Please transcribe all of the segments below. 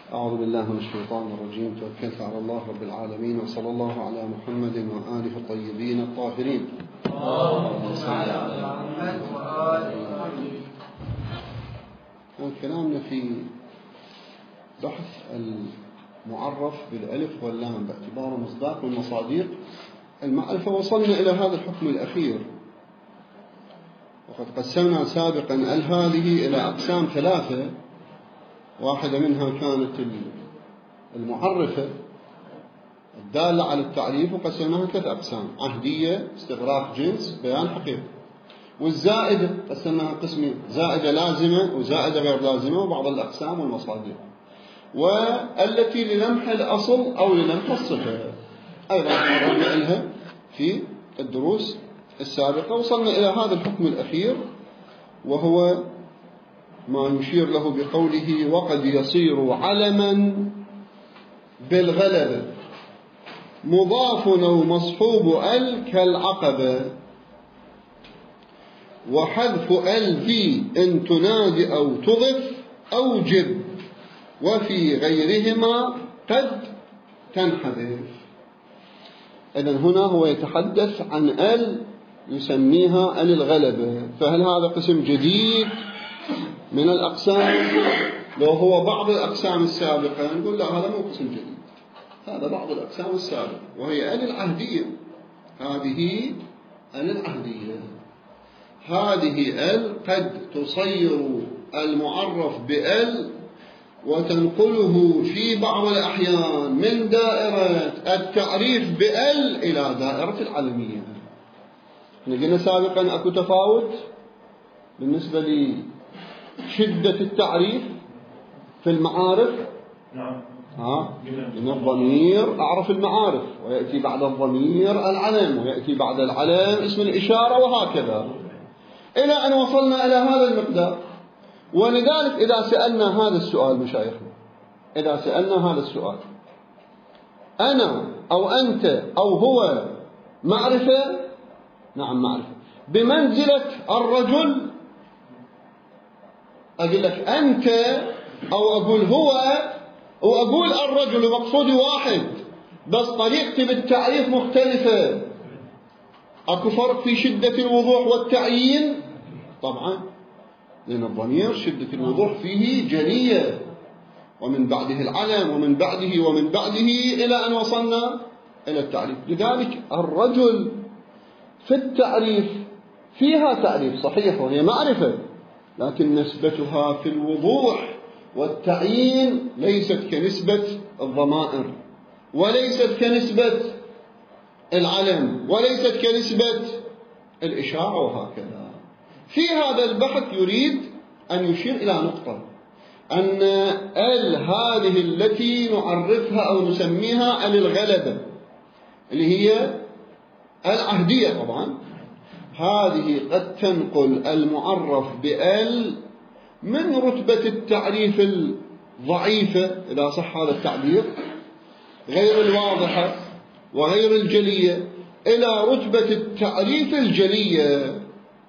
أعوذ بالله من الشيطان الرجيم. توكلت على الله رب العالمين، وصلى الله على محمد وآله الطيبين الطاهرين. اللهم صل على محمد وآله. كلامنا في بحث المعرف بالألف واللام باعتبار مصداق من مصادر المعرفة. وصلنا إلى هذا الحكم الأخير، وقد قسمنا سابقا هذه إلى أقسام ثلاثة. واحدة منها كانت المعرفة الدالة على التعريف، وقسمناها ثلاث أقسام: عهدية، استغراق جنس، بيان حقيقة. والزائدة قسمناها قسمين: زائدة لازمة وزائدة غير لازمة، وبعض الأقسام والمصادر، والتي للمح الأصل أو للمح الصفة أيضا تعرضنا لها في الدروس السابقة. وصلنا إلى هذا الحكم الأخير، وهو ما يشير له بقوله: وقد يصير علما بالغلبة مضاف أو مصحوب كالعقبة، وحذف في إن تنادي أو تضف أوجب، وفي غيرهما قد تنحذف. إذن هنا هو يتحدث عن يسميها الغلبة. فهل هذا قسم جديد من الأقسام؟ لو هو بعض الأقسام السابقة نقول لا، هذا مو قسم جديد، هذا بعض الأقسام السابقة، وهي العهدية. هذه العهدية، هذه قد تصير المعرف وتنقله في بعض الأحيان من دائرة التعريف إلى دائرة العلمية. قلنا سابقا أكو تفاوت بالنسبة لشدة التعريف في المعارف. إن الضمير أعرف المعارف، ويأتي بعد الضمير العلم، ويأتي بعد العلم اسم الإشارة، وهكذا إلى أن وصلنا إلى هذا المقدار. ولذلك إذا سألنا هذا السؤال مشايخنا، إذا سألنا هذا السؤال: أنا أو أنت أو هو معرفة؟ نعم معرفة. بمنزلة الرجل أقول لك أنت، أو أقول هو، أو أقول الرجل، مقصودي واحد، بس طريقتي بالتعريف مختلفة. أكو فرق في شدة الوضوح والتعيين طبعا، لأن الضمير شدة الوضوح فيه جلية، ومن بعده العلم، ومن بعده إلى أن وصلنا إلى التعريف. لذلك الرجل في التعريف فيها تعريف صحيح وهي معرفة، لكن نسبتها في الوضوح والتعيين ليست كنسبة الضمائر، وليست كنسبة العلم، وليست كنسبة الإشارة، وهكذا. في هذا البحث يريد أن يشير إلى نقطة: أن هذه التي نعرفها أو نسميها الغلبة، اللي هي العهدية طبعا، هذه قد تنقل المعرف من رتبة التعريف الضعيفة، إذا صح هذا التعبير، غير الواضحة وغير الجلية، إلى رتبة التعريف الجلية،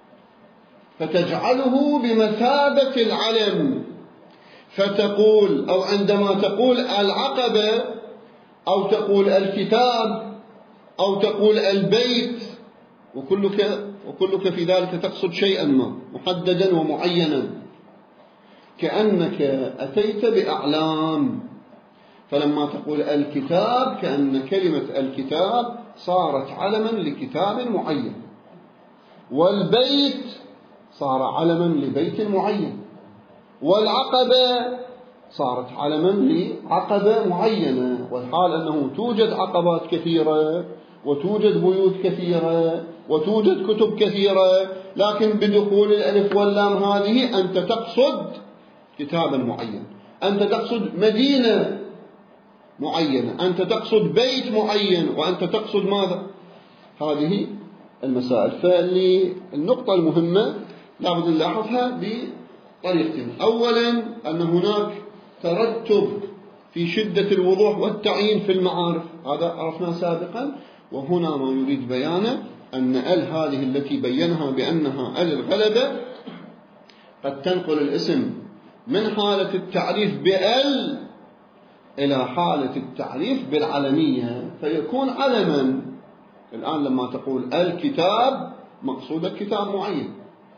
فتجعله بمثابة العلم. فتقول، أو عندما تقول العقبة، أو تقول الكتاب، أو تقول البيت، وكلك في ذلك تقصد شيئا ما محددا ومعينا، كأنك أتيت بأعلام. فلما تقول الكتاب، كأن كلمة الكتاب صارت علما لكتاب معين، والبيت صار علما لبيت معين، والعقبة صارت علما لعقبة معينة. والحال أنه توجد عقبات كثيرة، وتوجد بيوت كثيرة، وتوجد كتب كثيرة، لكن بدخول الألف واللام هذه أنت تقصد كتابا معين، أنت تقصد مدينة معينة، أنت تقصد بيت معين، وأنت تقصد ماذا؟ هذه المسائل. فالنقطة المهمة لابد أن نلاحظها بطريقتين: أولا أن هناك ترتب في شدة الوضوح والتعيين في المعارف، هذا عرفناه سابقا. وهنا ما يريد بيانه أن هذه التي بينها بأنها الغلبة قد تنقل الاسم من حالة التعريف إلى حالة التعريف بالعلمية فيكون علما. الآن لما تقول الكتاب مقصودك كتاب معين،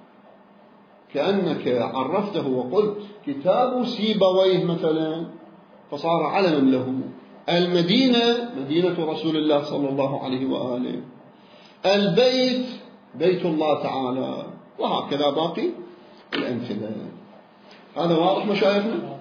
كأنك عرفته وقلت كتاب سيبويه مثلا فصار علما له. المدينة مدينة رسول الله صلى الله عليه وآله. البيت بيت الله تعالى، وهكذا باقي الأمثلة. هذا واضح مشايخنا؟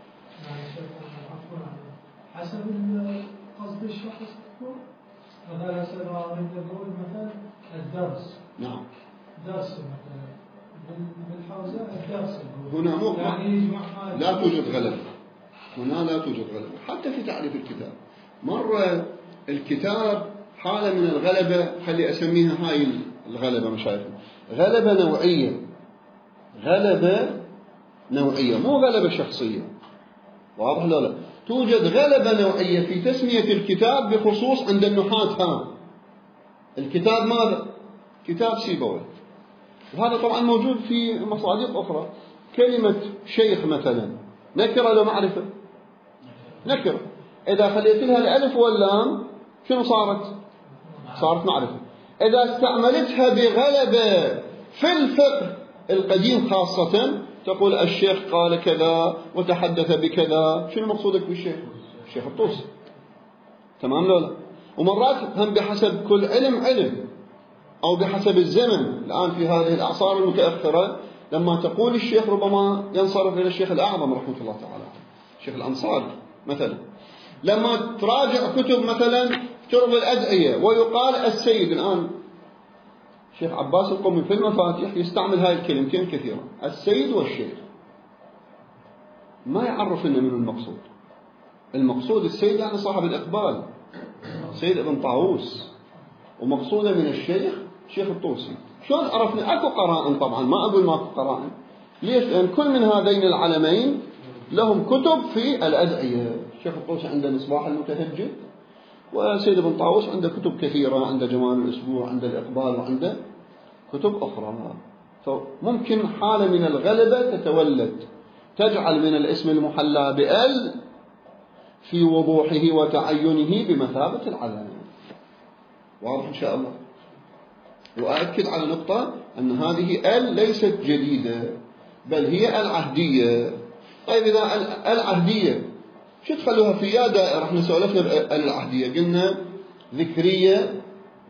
حسب قصد الشخص مثلا نقول مثلا الدرس. نعم. درس مثلا بالحوزة الدرس. هنا مو يعني لا توجد غلبة. هنا لا توجد غلبة حتى في تعريف الكتاب. مرة الكتاب حالة من الغلبة، خلي أسميها هاي الغلبة مشايخنا غلبة نوعية. غلبة نوعية مو غلبة شخصية. واضح لا لا؟ توجد غلبة نوعية في تسمية الكتاب بخصوص عند النحاة. الكتاب ماذا؟ كتاب سيبويه. وهذا طبعا موجود في مصادر أخرى. كلمة شيخ مثلا نكرة لو معرفة؟ نكرة. إذا خليت لها الألف واللام شنو صارت؟ صارت معرفة. إذا استعملتها بغلبة في الفقه القديم خاصة تقول الشيخ قال كذا وتحدث بكذا، شنو مقصودك بالشيخ؟ الشيخ الطوسي. تمام لولا؟ ومرات هم بحسب كل علم أو بحسب الزمن. الآن في هذه الأعصار المتأخرة لما تقول الشيخ ربما ينصرف إلى الشيخ الأعظم رحمه الله تعالى، الشيخ الأنصاري مثلا. لما تراجع كتب مثلا تروي الأدعية ويقال السيد، الآن الشيخ عباس القمي في المفاتيح يستعمل هاي الكلمتين كثيرا، السيد والشيخ. ما يعرف إنه من المقصود. المقصود السيد يعني صاحب الإقبال، سيد ابن طاووس، ومقصوده من الشيخ شيخ الطوسي. شلون عرفنا؟ أكو قرائن طبعا، ما أقول ما أكو قرائن. ليش؟ لأن كل من هذين العلمين لهم كتب في الأدعية. الشيخ الطوسي عنده مصباح المتهجد، وسيد ابن طاووس عنده كتب كثيرة، عنده جمال الأسبوع، عنده الإقبال، وعنده كتب أخرى. فممكن حالة من الغلبة تتولد تجعل من الاسم المحلى بأل في وضوحه وتعينه بمثابة العلم. واضح إن شاء الله. وأؤكد على نقطة أن هذه ال ليست جديدة بل هي العهدية. طيب إذا العهدية شو تخلوها في يا دائرة؟ احنا سولفنا بالعهدية قلنا ذكرية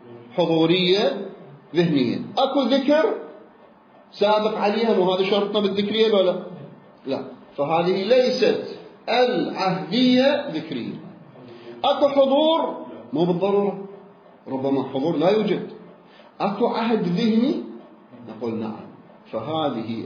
حضورية ذهنية. أكو ذكر سابق عليها وهذا شرطنا بالذكرية ولا لا؟ لا. فهذه ليست العهدية ذكرية. أكو حضور مو بالضرورة، ربما حضور لا يوجد. أكو عهد ذهني نقول نعم. فهذه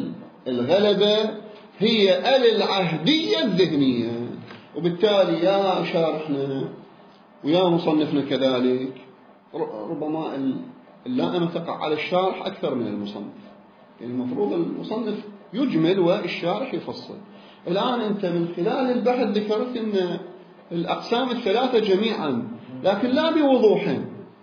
الغلبة هي العهدية الذهنية. وبالتالي يا شارحنا ويا مصنفنا كذلك ربما اللائمة تقع على الشارح أكثر من المصنف. يعني المفروض المصنف يجمل والشارح يفصل. الآن أنت من خلال البحث ذكرت أن الأقسام الثلاثة جميعا، لكن لا بوضوح.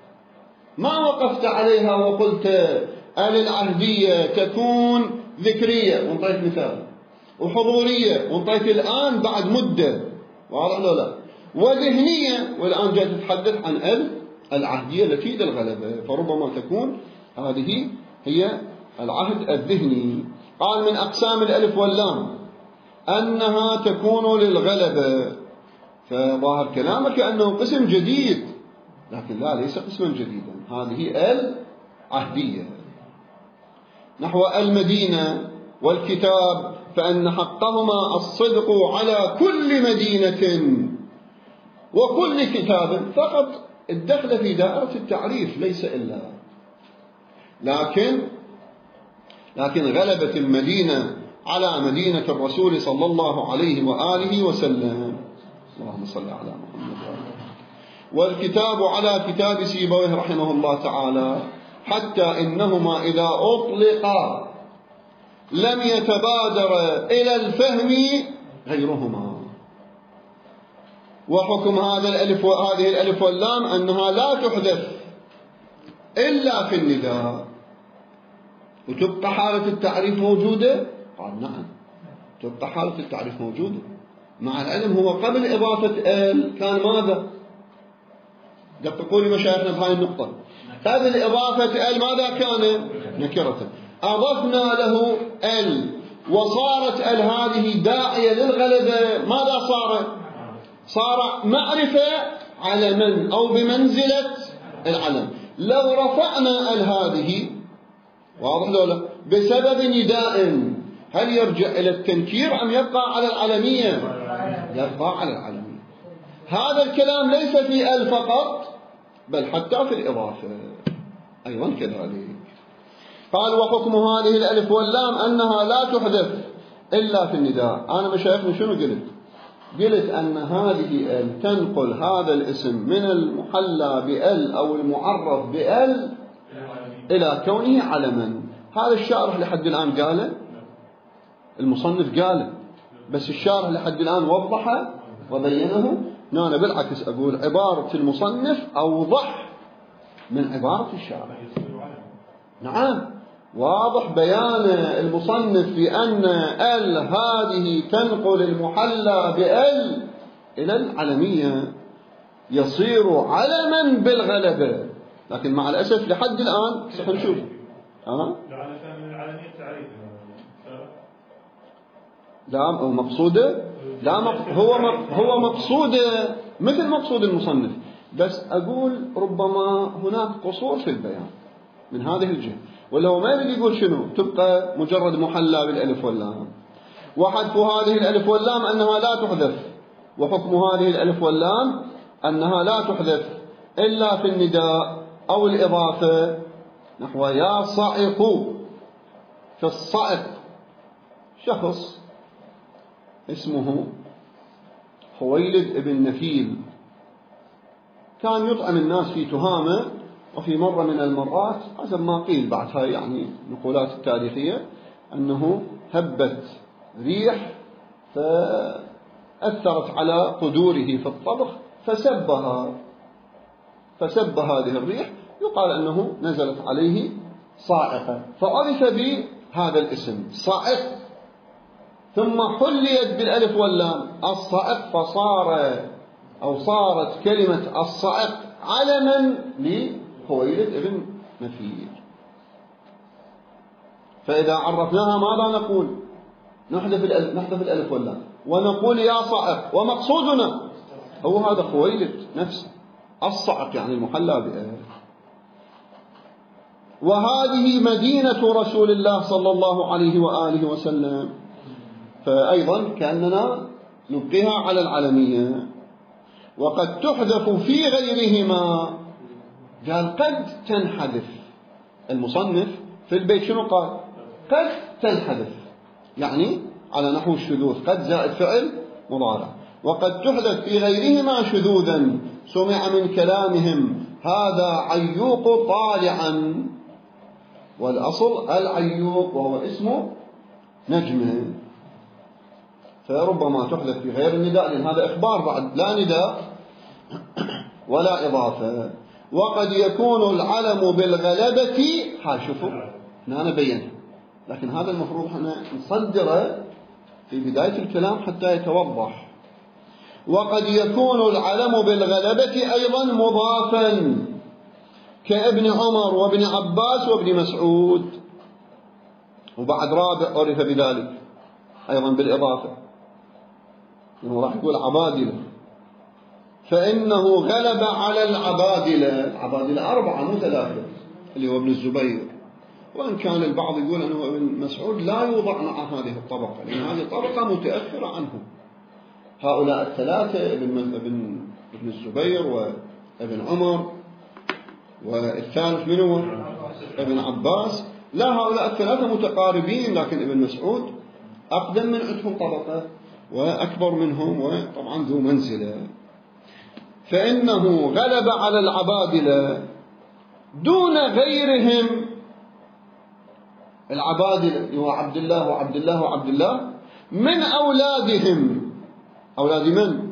ما وقفت عليها وقلت العهدية تكون ذكرية وانطيت مثال، وحضورية وانطيت الآن بعد مدة، واضح ولا لا؟ وذهنية والآن جاء تتحدث عن العهدية التي للغلبة. فربما تكون هذه هي العهد الذهني. قال من أقسام الألف واللام أنها تكون للغلبة. فظاهر كلامك أنه قسم جديد، لكن لا، ليس قسما جديدا. هذه العهدية. نحو المدينة والكتاب فأن حقهما الصدق على كل مدينة وكل كتاب. فقط الدخل في دائرة التعريف ليس إلا. لكن غلبة المدينة على مدينة الرسول صلى الله عليه وآله وسلم. اللهم صل على محمد. والكتاب على كتاب سيبويه رحمه الله تعالى، حتى إنهما إذا أطلقا لم يتبادر إلى الفهم غيرهما. وحكم هذه الألف واللام أنها لا تحذف إلا في النداء. وتبقى حالة التعريف موجودة؟ قال نعم، تبقى حالة التعريف موجودة. مع العلم هو قبل إضافة ال كان ماذا؟ دققوا لي مشايخنا بهاي النقطة. قبل إضافة ال ماذا كان؟ نكرة. أضفنا له ال وصارت ال هذه داعية للغلبة، ماذا صار؟ صار معرفة علما أو بمنزلة العلم. لو رفعنا ال هذه، واضح لولا، بسبب نداء، هل يرجع إلى التنكير أم يبقى على العلمية؟ يبقى على العلمية. هذا الكلام ليس في ال فقط، بل حتى في الإضافة أيضا كذلك. قال وحكم هذه الألف واللام أنها لا تحذف إلا في النداء. أنا مشايخنا شنو قلت؟ قلت أن هذه ال تنقل هذا الاسم من المحلى بال أو المعرف بال إلى كونه علما. هذا الشارح لحد الآن قاله، المصنف قاله، بس الشارح لحد الآن وضحه وبينه. أنا بالعكس أقول عبارة المصنف أوضح من عبارة الشارح. نعم، واضح بيان المصنف في أن ال هذه تنقل المحلى بال إلى العلمية، يصير علما بالغلبة. لكن مع الأسف لحد الآن سنشوف لا هو مقصوده، لا هو مقصوده مثل مقصود المصنف، بس أقول ربما هناك قصور في البيان من هذه الجهة. ولا هو ما يريد يقول شنو؟ تبقى مجرد محلى بالألف واللام. وحذف هذه الألف واللام أنها لا تحذف، وحكم هذه الألف واللام أنها لا تحذف إلا في النداء أو الإضافة، نحو يا صعق. في الصعق شخص اسمه خويلد بن نفيل، كان يطعم الناس في تهامة، وفي مرة من المرات حسب ما قيل بعد هاي يعني نقولات التاريخية أنه هبت ريح فأثرت على قدوره في الطبخ فسب هذه الريح، يقال أنه نزلت عليه صاعقة، فعرف بهذا الاسم صاعق، ثم حليت بالألف واللام الصاعق، صارت كلمة الصاعق علما لخويلد ابن نفيل. فإذا عرفناها ماذا نقول؟ نحذف الألف واللام ونقول يا صاعق، ومقصودنا هو هذا خويلد نفسه، الصاعق يعني المحلى بألف. وهذه مدينة رسول الله صلى الله عليه وآله وسلم، فأيضا كأننا نبقيها على العلمية. وقد تحذف في غيرهما، قال قد تنحذف. المصنف في البيت شنو قال؟ قد تنحذف، يعني على نحو الشذوذ، قد زائد فعل مضارع. وقد تحذف في غيرهما شذوذا، سمع من كلامهم هذا عيوق طالعا، والأصل العيوق وهو اسمه نجمه، فربما تحذف في غير النداء، لأن هذا إخبار بعد، لا نداء ولا إضافة. وقد يكون العلم بالغلبة، شوفوا أنا بينها، لكن هذا المفروض احنا نصدره في بداية الكلام حتى يتوضح. وقد يكون العلم بالغلبة أيضا مضافا، كابن عمر وابن عباس وابن مسعود. وبعد رابع عرف بذلك أيضا بالإضافة، إنه راح يقول عبادلة، فإنه غلب على العبادلة 4 مو 3، اللي هو ابن الزبير. وإن كان البعض يقول أنه ابن مسعود لا يوضع مع هذه الطبقة، لأن هذه الطبقة متأخرة عنه. هؤلاء الثلاثة، ابن الزبير وابن عمر والثالث من هو ابن عباس، لا، هؤلاء الثلاثة متقاربين، لكن ابن مسعود أقدم من عندهم طبقة وأكبر منهم، وطبعا ذو منزلة. فإنه غلب على العبادلة دون غيرهم. العبادلة هو عبد الله وعبد الله وعبد الله من أولادهم. أولاد من؟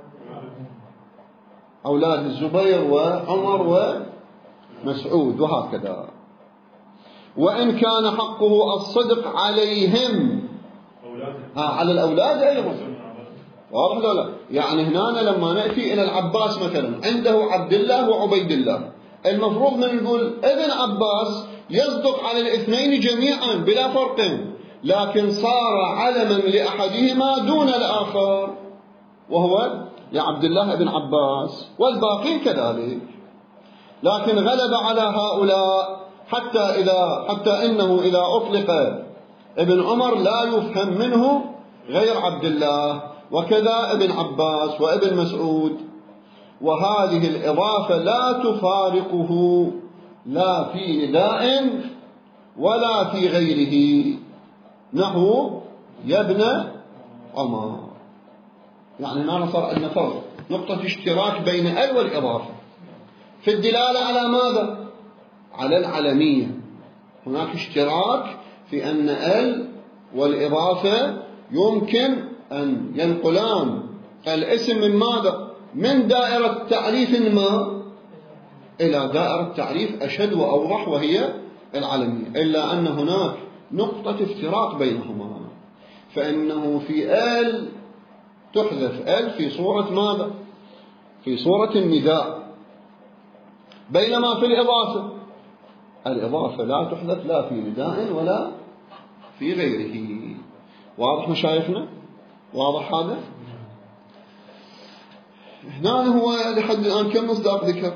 أولاد الزبير وعمر ومسعود وهكذا. وإن كان حقه الصدق عليهم، على الأولاد أيضا، واضح ولا لا؟ يعني هنا لما نأتي إلى العباس مثلا عنده عبد الله وعبيد الله، المفروض من نقول ابن عباس يصدق على الاثنين جميعا بلا فرق، لكن صار علما لأحدهما دون الآخر وهو لعبد الله بن عباس، والباقين كذلك. لكن غلب على هؤلاء حتى إنه إذا أطلق ابن عمر لا يفهم منه غير عبد الله، وكذا ابن عباس وابن مسعود. وهذه الإضافة لا تفارقه لا في نداء ولا في غيره، نحو يا ابن عمر. يعني هنا صار عندنا فرق، نقطة اشتراك بين ال والإضافة في الدلالة على ماذا؟ على العلمية. هناك اشتراك في أن ال والإضافة يمكن أن ينقلان الاسم من ماذا؟ من دائرة تعريف ما إلى دائرة تعريف أشد وأوضح وهي العلمية، إلا أن هناك نقطة افتراق بينهما، فإنه في ال تحذف ال في صورة ماذا؟ في صورة النداء، بينما في الإضافة لا تحذف لا في نداء ولا في غيره. واضح مشايخنا؟ واضح هذا؟ هنا هو لحد الآن كم مصداق ذكر؟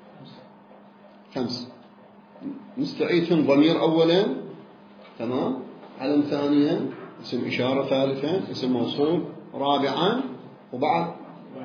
5. نستعيدهم: ضمير أولا، تمام، علم ثانيا، اسم إشارة ثالثا، اسم موصول رابعا، وبعد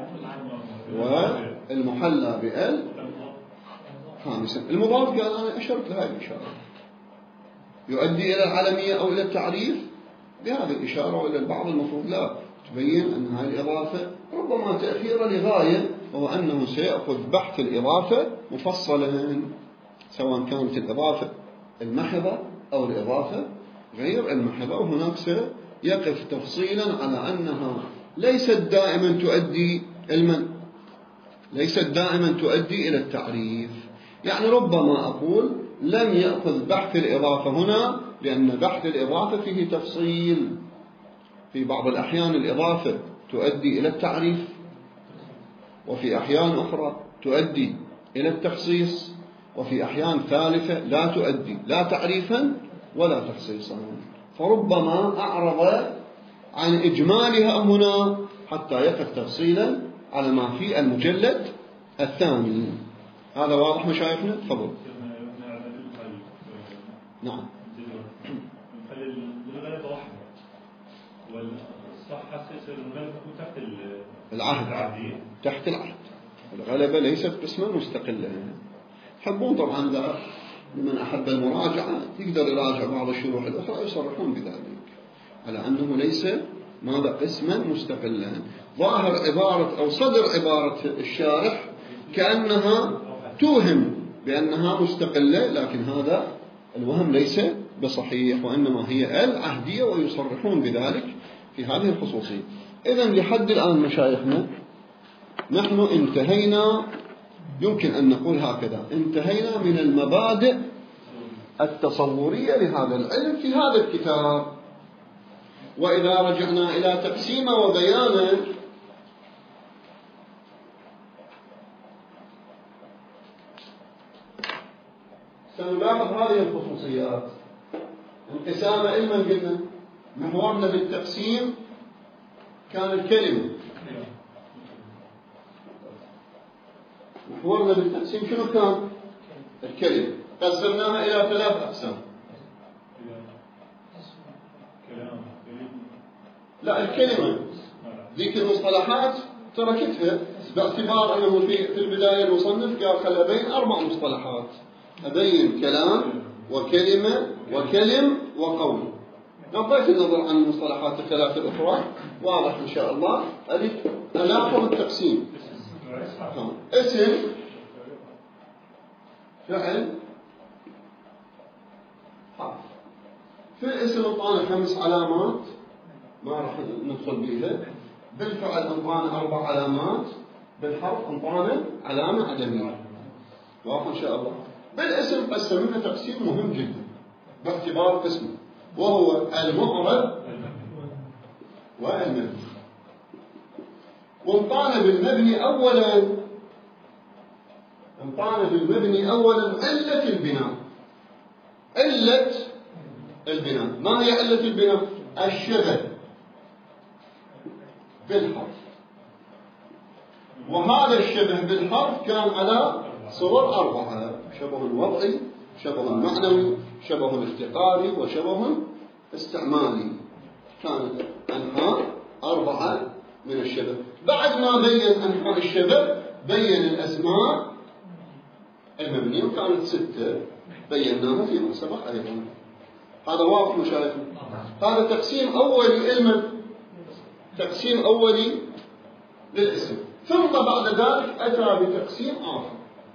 والمحلى بال خامسا. المضاف قال أنا أشرت لهذه الإشارة يؤدي إلى العلمية أو إلى التعريف بهذه الإشارة، وإلى البعض المفروض لا تبين أن هذه الإضافة ربما تأخير لغاية، وهو أنه سيأخذ بحث الإضافة مفصلا، سواء كانت الإضافة المحضة أو الإضافة غير المحضة، وهناك سيقف تفصيلا على أنها ليست دائما تؤدي إلى التعريف. يعني ربما أقول لم يأخذ بحث الإضافة هنا لأن بحث الإضافة فيه تفصيل، في بعض الأحيان الإضافة تؤدي إلى التعريف، وفي أحيان أخرى تؤدي إلى التخصيص، وفي أحيان ثالثة لا تؤدي لا تعريفا ولا تخصيصا، فربما أعرض عن إجمالها هنا حتى يقف تفصيلا على ما في المجلد الثاني. هذا واضح مشايخنا؟ تفضل. نعم. الغلبة واحدة والصحة الغلبة تحت العهد، تحت العهد. الغلبة ليست قسما مستقلا. يحبون طبعا لمن أحب المراجعة يقدر يراجع بعض الشروح الأخرى يصرحون بذلك على أنه ليس ماذا قسما مستقلا. ظاهر عبارة أو صدر عبارة الشارح كأنها توهم بأنها مستقلة، لكن هذا الوهم ليس بصحيح، وإنما هي العهدية، ويصرحون بذلك في هذه الخصوصية. إذن لحد الآن مشايخنا نحن انتهينا، يمكن أن نقول هكذا، انتهينا من المبادئ التصورية لهذا العلم في هذا الكتاب. وإذا رجعنا إلى تقسيمه وبيانه سنلاحظ هذه الخصوصيات. انقسام علما قلنا محورنا بالتقسيم كان الكلمة. محورنا بالتقسيم شنو كان؟ الكلمة. قسمناها إلى 3 أقسام. لا، الكلمة ذيك المصطلحات تركتها باعتبار أنه في البداية المصنف قال خلى بين 4 مصطلحات، أبين كلام وكلمة وكلم وقول. نطيت النظر عن المصطلحات ال3 الأخرى، واضح إن شاء الله. ألاحظ التقسيم: اسم، فعل، حرف. في الاسم انطانا 5 علامات ما راح ندخل بيها، بالفعل انطانا 4 علامات، بالحرف انطانا علامة عدمية. واضح إن شاء الله. بالاسم قسمنا تقسيم مهم جدا باعتبار قسمه، وهو المعرب والمبني. وانطعنا بالمبني أولا، انطعنا بالمبني أولا علة البناء. علة البناء، ما هي علة البناء؟ الشبه بالحرف. وهذا الشبه بالحرف كان على صور 4: شبه وضعي، شبه معنوي، شبه افتقاري، وشبه استعمالي. كانت أنحاء 4 من الشبه. بعد ما بين أنحاء الشبه بين الأسماء المبنية، وكانت 6 بيناها فيما سبق أيضا. هذا واضح مشايخنا؟ هذا تقسيم أولي تقسيم أولي للاسم. ثم بعد ذلك أتى بتقسيم آخر،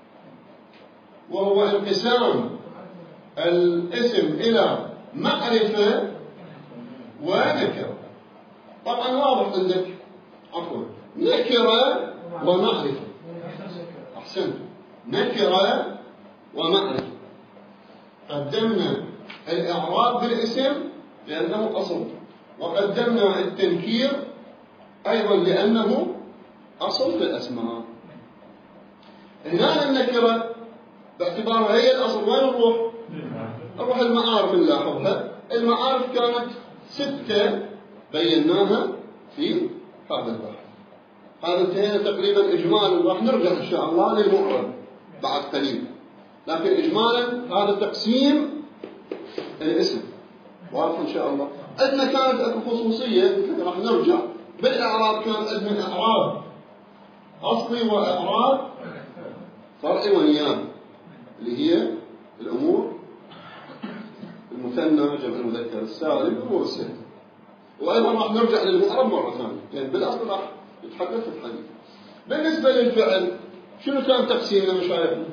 وهو انقسام الاسم إلى معرفة ونكرة. طبعا واضح عندك، عفوا، نكرة ومعرفة. أحسنت، نكرة ومعرفة. قدمنا الإعراب بالاسم لأنه أصل، وقدمنا التنكير أيضا لأنه أصل في الأسماء. هنا النكرة باعتبارها هي الأصل، وين نروح؟ نروح المعارف نلاحظها. المعارف كانت 6 بيناها في هذا البحث. هذا انتهينا تقريبا إجمالا، راح نرجع إن شاء الله للمعرب بعد قليل، لكن إجمالا هذا تقسيم الاسم واضح إن شاء الله. عندنا كانت أكو خصوصية، راح نرجع بالإعراب. كان عندنا إعراب أصلي وإعراب فرعي ونيابي، اللي هي الأمور المثنى، جمع المذكر السالم، الأمور الستة. وأيضا راح نرجع للمعرب مرة ثانية، يعني بالأصل راح نتحدث في الحديث. بالنسبة للفعل شنو كان تقسيمنا مشايخنا؟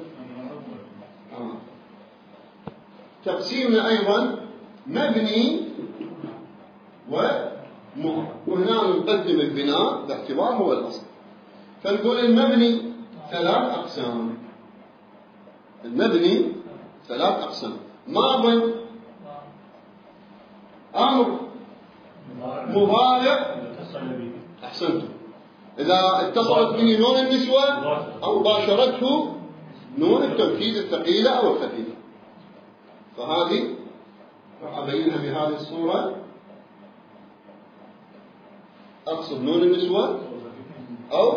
تقسيمنا أيضا مبني ومعرب، وهنا نقدم البناء باعتبار هو الأصل. فنقول المبني 3 أقسام. المبني 3 أقسام: ماض، أمر، مضارع. أحسنتم. إذا اتصلت به نون النسوة أو باشرته نون التوكيد الثقيلة أو الخفيفة. فهذه راح أبينها بهذه الصورة. أقصد نون النسوة أو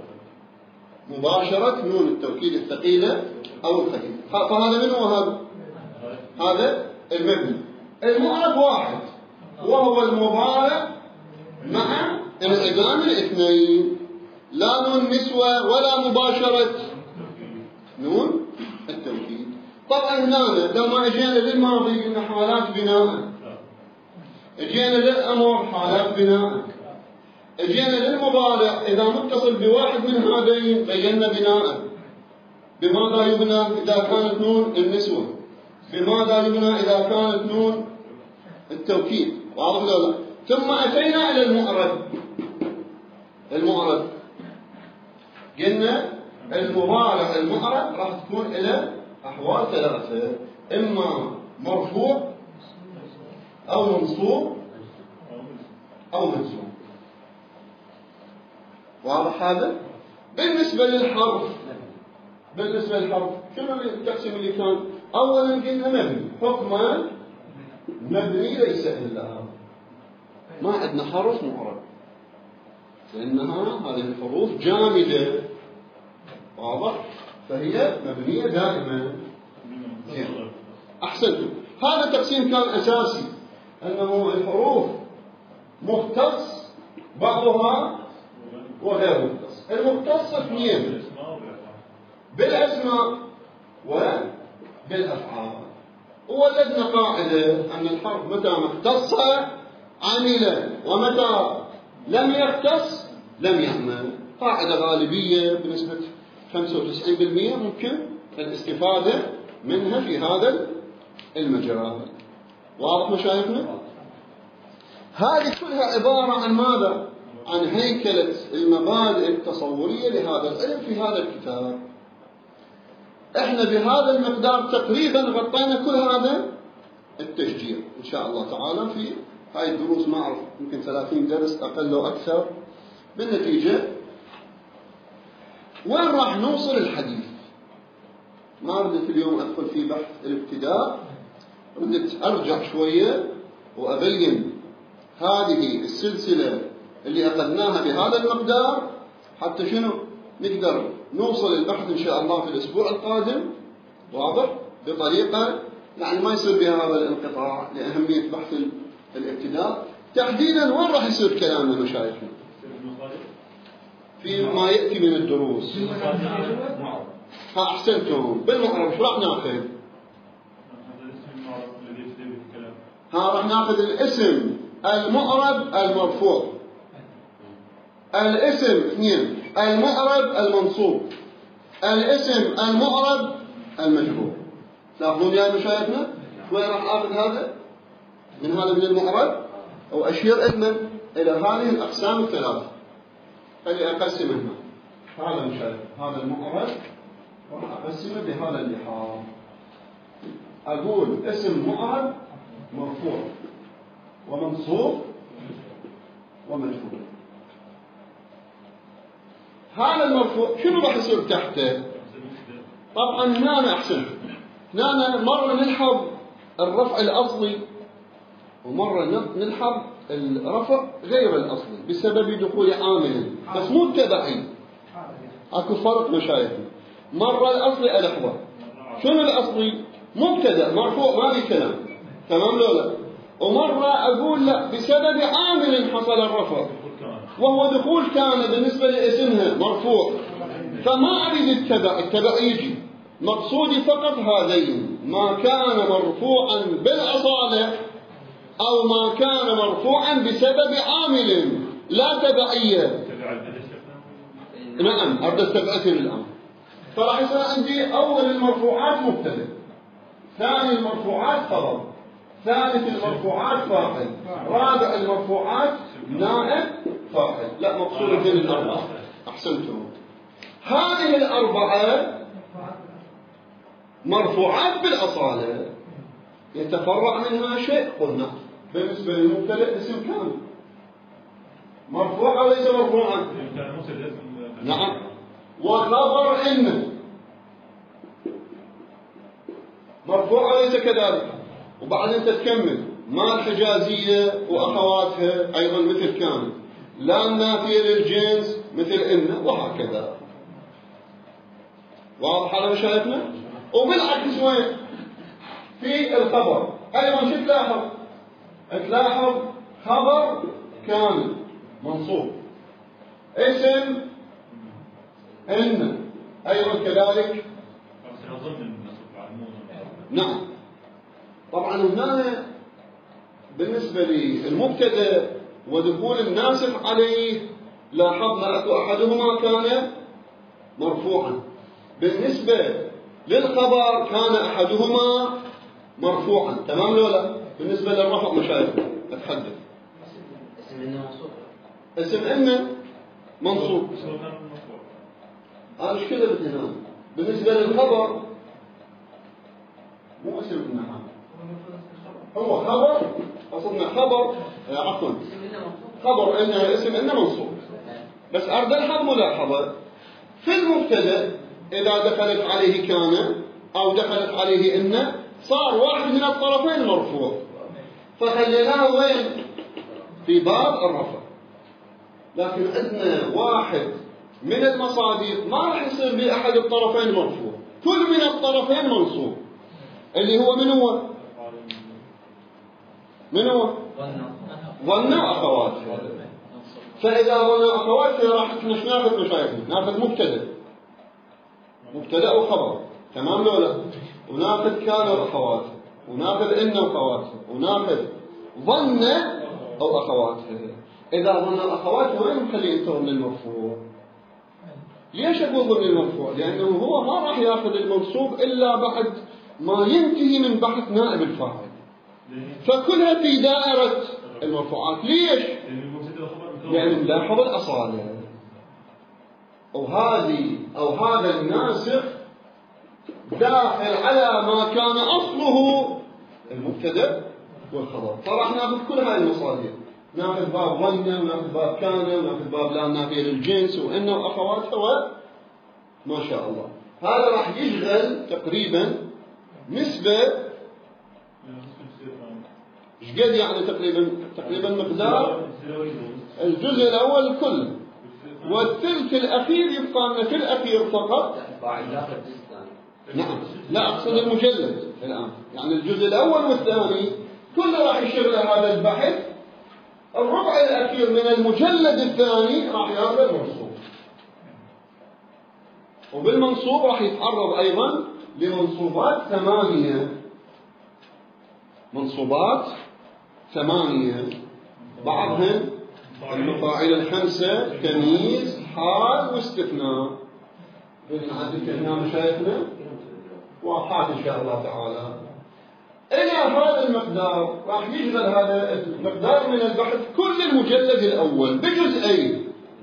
مباشرة نون التوكيد الثقيلة أو الخفيفة. فهذا من هو هذا المبني. المعرب واحد، وهو المضارع مع انعدام الاثنين، لا نون نسوة ولا مباشرة نون التوكيد. طبعا هنا لما اجينا للماضي قلنا حالات بناء، اجينا للامر حالات بناء، اجينا للمضارع اذا متصل بواحد من هذين بينا بناء. بماذا يبنى اذا كانت نون النسوة؟ بماذا يبنى اذا كانت نون التوكيد؟ واضح ولا لا؟ ثم اتينا الى المعرب. المعرب قلنا المضارع المعرب راح تكون الى احوال 3: اما مرفوع او منصوب او منصوب. واضح هذا؟ بالنسبه للحرف شنو التقسيم اللي كان؟ اولا قلنا مبني، حكما مبني ليس الا هذا. ما عندنا حرف معرب لانها هذه الحروف جامده، واضح؟ فهي مبنيه دائما. احسنتم. هذا التقسيم كان اساسي، انه الحروف مختص بعضها وغير مختص. المختص 2: بالاسماء وبالافعال. ووجدنا قاعده ان الحرف متى ما اختص عمل، ومتى لم يختص لم يعمل. قاعده غالبيه بنسبه 95% ممكن الاستفاده منها في هذا المجال. واضح مشايخنا؟ هذه كلها عباره عن ماذا؟ عن هيكله المبادئ التصوريه لهذا العلم في هذا الكتاب. احنا بهذا المقدار تقريبا غطينا كل هذا التشجيع ان شاء الله تعالى في هاي الدروس. ما اعرف يمكن 30 درس اقل او اكثر. بالنتيجه وين راح نوصل الحديث؟ ما ردت اليوم أدخل في بحث الابتداء، ردت أرجع شوية وأبين هذه السلسلة اللي أخذناها بهذا المقدار حتى شنو نقدر نوصل البحث إن شاء الله في الأسبوع القادم، واضح؟ بطريقة يعني ما يصير بها هذا الانقطاع لأهمية بحث الابتداء. تحديدا وين راح يصير كلامنا مشايخنا؟ فيما يأتي من الدروس. أحسنتم، بالمعرب شو راح ناخذ؟ راح ناخذ الاسم المعرب المرفوع، الاسم اثنين، المعرب المنصوب، الاسم المعرب المجرور. تلاحظون يا مشايخنا وين راح اخذ هذا؟ من هذا من المعرب، واشير الى هذه الاقسام الثلاثه. خلي اقسمه هنا. هذا مشايخ، هذا المعرب راح اقسمه بهذا اللحاظ. اقول اسم معرب مرفوع ومنصوب ومجرور. هذا المرفوع شنو راح يصير تحته؟ طبعا هنا احسن، هنا مره نلحظ الرفع الاصلي ومره نلحظ الرفع غير الاصلي بسبب دخول عامل، بس مو تبعي. اكو فرق مشايخنا. مره الاصلي الحظه شنو الاصلي؟ مبتدا مرفوع ما في كلام، تمام لو لا؟ ومره اقول لا بسبب عامل حصل الرفع وهو دخول كان بالنسبه لاسمها مرفوع، فما اريد التبع يجي. مقصودي فقط هذين، ما كان مرفوعا بالاصاله او ما كان مرفوعا بسبب عامل لا تبعيه. نعم اريد تبعته الان. فراح يصير عندي اول المرفوعات مبتدا، ثاني المرفوعات خبر، ثالث المرفوعات فاعل، رابع المرفوعات نائب فاعل. لا مقصود بين الأربعة. أحسنتم. هذه الأربعة مرفوعات بالأصالة، يتفرع منها شيء قلنا بالنسبة للمبتدأ اسم كامل مرفوع وليس مرفوعا. نعم. وخبر إن مرفوع وليس كذلك. وبعدين تكمل ما الحجازية وأخواتها أيضا مثل كان، لا النافية للجنس مثل إن، وهكذا. واضح على مشايخنا؟ وبالعكس وين؟ في الخبر أيضا شو تلاحظ؟ تلاحظ خبر كامل منصوب، اسم إن أيضا كذلك. نعم. طبعا هنا بالنسبة للمبتدأ ودخول الناسخ عليه لاحظنا أكو أحدهما كان مرفوعا، بالنسبة للخبر كان أحدهما مرفوعا، تمام لو لا؟ بالنسبة للرفع مشايخ أتحدث اسم إن منصوب. إيش كذا هنا بالنسبة للخبر مو اسم إن، هو خبر أصلنا خبر عفوا خبر إن اسم إن منصوب. بس أرد الحظ ملاحظة في المبتدأ إذا دخلت عليه كان أو دخلت عليه إن صار واحد من الطرفين مرفوع، فخليناه وين؟ في باب الرفع. لكن عندنا واحد من المصادر ما راح يصير بأحد الطرفين مرفوع، كل من الطرفين منصوب، اللي هو من هو؟ من هو؟ ظن أخواتها. فإذا ظن أخواتها راح ناخذ مشايخنا، ناخذ مبتدأ وخبر، تمام لو لا؟ وناخذ كان وأخواتها، وناخذ إن وأخواتها، وناخذ ظن أو أخواتها. إذا ظن أخواتها وين نخلي أنت ظن المرفوع؟ ليش أقول ظن المرفوع؟ لأنه هو ما راح ياخذ المنصوب إلا بعد ما ينتهي من بحث نائب الفاعل، فكلها في دائرة المرفوعات. ليش؟ لأن لاحظ الأصالة، أو هذا الناسخ داخل على ما كان أصله المبتدأ والخبر. فراح ناخذ كل هاي المصادر، ناخذ باب ظن، وناخذ باب كان، وناخذ باب لا نافية للجنس وإن وأخواتها ما شاء الله. هذا راح يشغل تقريبا نسبة، ايش قد يعني تقريبا مقدار الجزء الأول كله، والثلث الأخير يبقى من الثلث الأخير فقط. نعم، لا أقصد المجلد الآن، يعني الجزء الأول والثاني كله راح يشغل هذا البحث. الربع الأخير من المجلد الثاني راح ياخذ منصوب، وبالمنصوب راح يتعرض أيضا لمنصوبات 8، منصوبات 8، بعضهم المفاعيل 5، تمييز، حال، واستثناء. نعدل هنا مشايخنا واضحات إن شاء الله تعالى. إلى هذا المقدار راح يشغل هذا المقدار من البحث كل المجلد الأول بجزئين.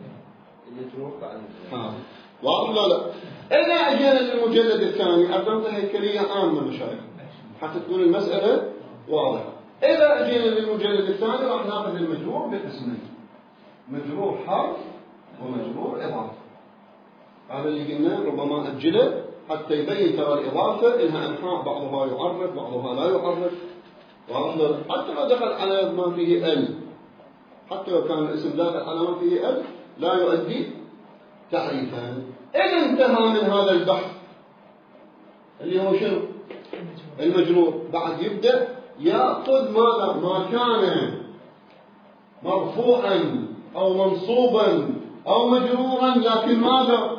واضح ولا لا؟ إذا أجينا للمجلد الثاني أعطيت هيكلية عامة مشايخ حتى تكون المسألة واضحة. إذا أجينا للمجلد الثاني راح ناخذ المجرور بقسمين، مجرور حرف ومجرور إضافة. هذا اللي قلنا ربما أجله حتى يبين ترى الإضافة إنها أنحاء، بعضها يعرف بعضها لا يعرف. حتى لو دخل على ما فيه ال، حتى لو كان الاسم داخل على ما فيه ال لا يؤدي تعريفا. إذا انتهى من هذا البحث اللي هو شنو؟ المجرور. بعد يبدأ يأخذ ماذا؟ ما كان مرفوعا أو منصوبا أو مجرورا، لكن ماذا؟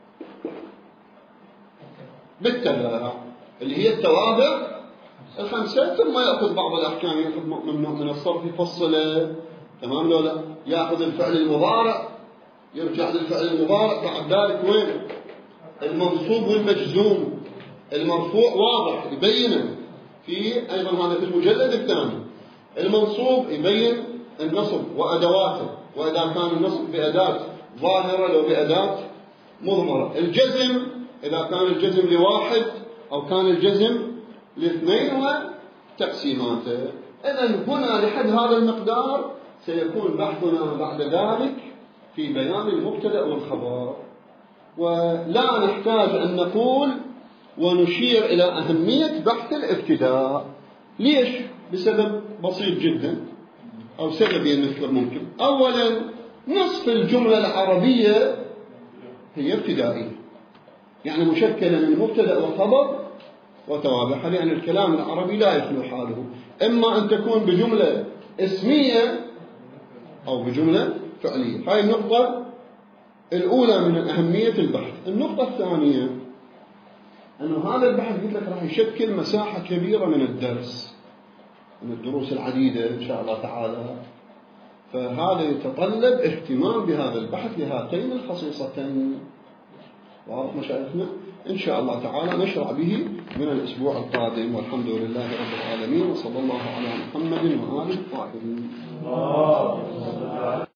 بالتبع اللي هي التوابع 5. ثم يأخذ بعض الأحكام، يأخذ ممنوع من الصرف يفصله، تمام لو لا؟ يأخذ الفعل المضارع يرجع للفعل المضارع. بعد ذلك وين؟ المنصوب والمجزوم. المرفوع واضح يبينه في أيضا هذا في المجلد الثاني. المنصوب يبين النصب وأدواته، وإذا كان النصب بأداة ظاهرة لو بأداة مضمرة. الجزم إذا كان الجزم لواحد أو كان الجزم لاثنين وتقسيماته. إذن هنا لحد هذا المقدار سيكون بحثنا بعد ذلك في بيان المبتدأ والخبر. ولا نحتاج أن نقول ونشير إلى أهمية بحث الابتداء. ليش؟ بسبب بسيط جدا، أو سببين مثل ممكن. أولا، نصف الجملة العربية هي ابتدائية، يعني مشكلة من مبتدأ وخبر وتوابعها، لأن الكلام العربي لا يخلو حاله إما أن تكون بجملة اسمية أو بجملة فعلية. هاي النقطة الأولى من أهمية البحث. النقطة الثانية أنه هذا البحث قلت لك راح يشكل مساحة كبيرة من الدرس، من الدروس العديدة إن شاء الله تعالى. فهذا يتطلب اهتمام بهذا البحث لهاتين الخصيصتين. واضح مشايخنا؟ إن شاء الله تعالى نشرع به من الأسبوع القادم. والحمد لله رب العالمين، وصلى الله على محمد وآله الطاهرين.